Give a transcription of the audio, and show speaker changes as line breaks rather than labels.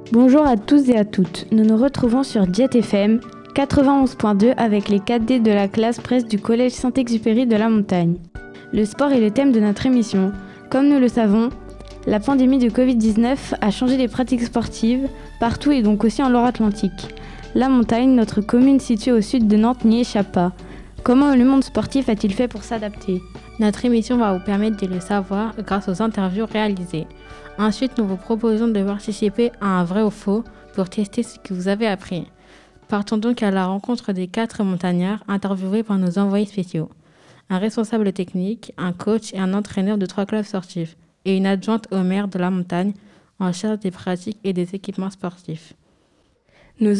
Bonjour à tous et à toutes. Nous nous retrouvons sur Jet FM 91.2 avec les cadets de la classe presse du collège Saint-Exupéry de la Montagne. Le sport est le thème de notre émission. Comme nous le savons, la pandémie de Covid-19 a changé les pratiques sportives partout et donc aussi en Loire-Atlantique. La Montagne, notre commune située au sud de Nantes, n'y échappe pas. Comment le monde sportif a-t-il fait pour s'adapter ?
Notre émission va vous permettre de le savoir grâce aux interviews réalisées. Ensuite, nous vous proposons de participer à un vrai ou faux pour tester ce que vous avez appris. Partons donc à la rencontre des 4 montagnards interviewés par nos envoyés spéciaux. Un responsable technique, un coach et un entraîneur de 3 clubs sportifs et une adjointe au maire de la montagne en charge des pratiques et des équipements sportifs.